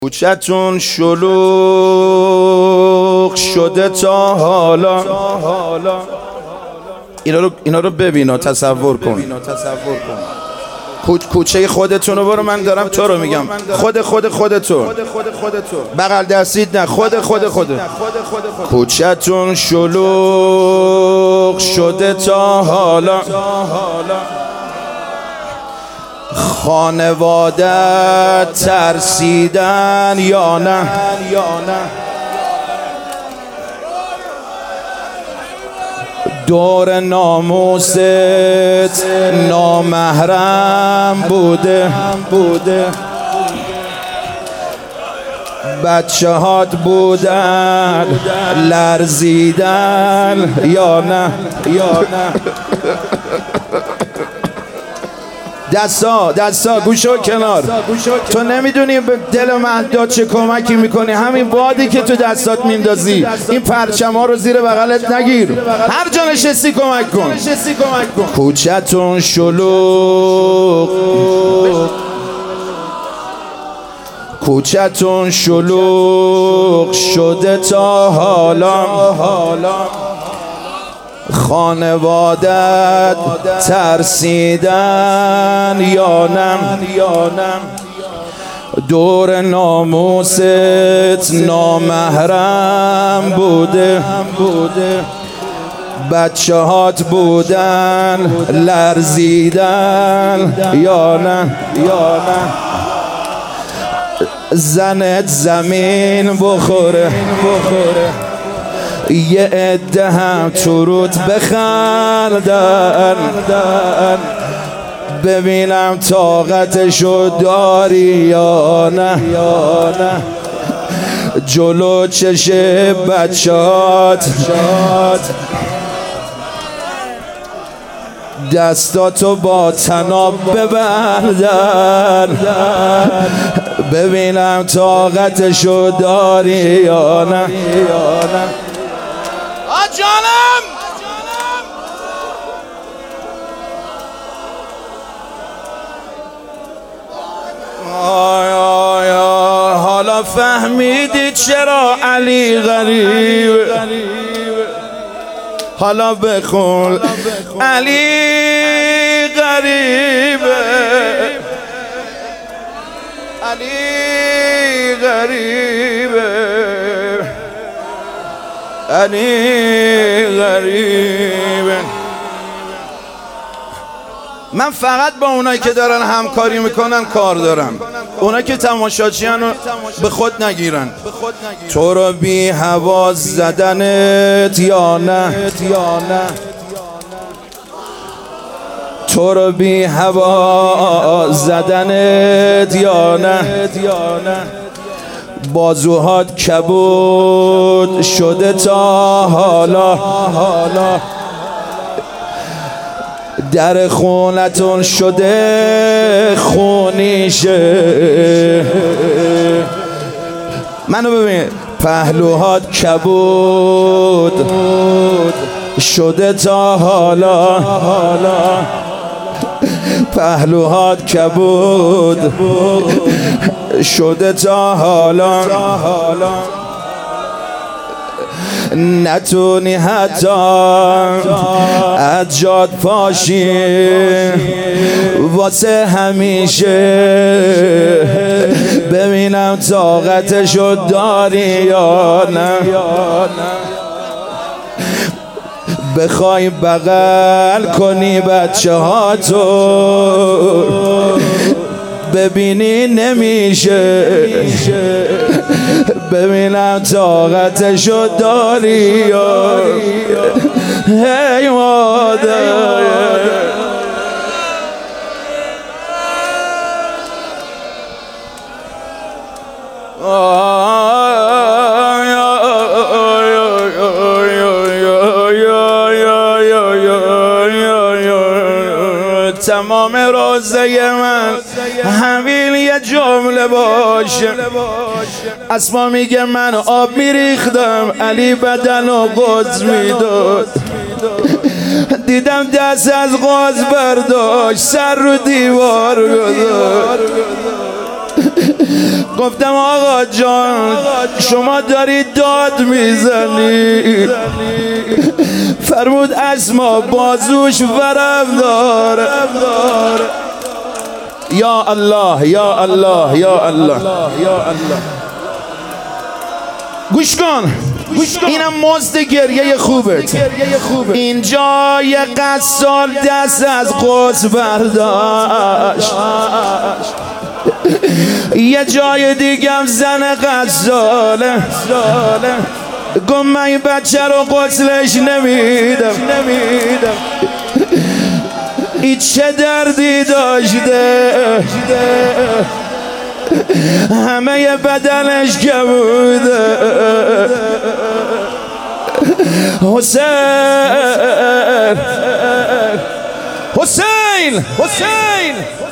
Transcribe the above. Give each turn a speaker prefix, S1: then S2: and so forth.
S1: کوچه‌تون شلوغ شده تا حالا. اینا رو ببین و تصور کن. کوچه خودتون رو برو، من دارم تو رو میگم. خودتون بغل دستید نه، خودت. کوچه‌تون شلوغ شده تا حالا، خانواده ترسیدن یا نه؟ دور ناموست نامحرم بوده، بچه هات بودن لرزیدن یا نه؟ دستا گوشو کنار. تو نمیدونی به دل مهداد چه کمکی میکنی. همین بادی که تو دستات میندازی، این پرچم ها رو زیر بغلت نگیر، هر جا نشستی کمک کن. کوچه‌تون شلوغ شده تا حالا، خانوادت ترسیدن یا نه؟ دور ناموست نامحرم بوده، بچه هات بودن لرزیدن یا نه؟ زنت زمین بخوره، یه عده هم تروت بخندن، ببینم طاقتشو داری یا نه؟ جلو چش بچهات دستاتو با طناب ببندن، ببینم طاقتشو داری یا نه؟ جانم حالا فهمیدی چرا علی غریبه؟ حالا بخون علی غریبه، علی غریبه. من فقط با اونایی که دارن همکاری میکنن کار دارم. اونایی که تماشاچیان رو به خود نگیرن. تو رو بی هوا زدنت یا نه؟ تو رو بی هوا زدنت یا نه؟ بازوهات کبود شده تا حالا، در خونتون شده خونیشه. منو ببین، پهلوهات کبود شده تا حالا، پهلوهات کبود شده تا حالا، نتونی حتی از جاد پاشی واسه همیشه، ببینم طاقتشو داری یا نه؟ بخوای بغل کنی بچه هاتو، ببینی نمیشه، ببینم طاقتشو داری یا هی مادر. تمام روزه من همین یه جمله باشه. اسما میگه من آب میریختم، علی بدن و قدس میداد. دیدم دست از قاز برداشت، سر رو دیوار گذاشت. گفتم آقا جان شما دارید داد میزنی. فرمود اسما بازوش ورم داره. یا الله یا الله یا الله. گوش کن اینم مزد گریه خوبت. اینجا یه قصال دست از قدس برداشت، یه جای دیگم زن قصاله گم من این بچه رو قتلش نمیدم. این چه دردی داشته همه بدنش کبوده. حسین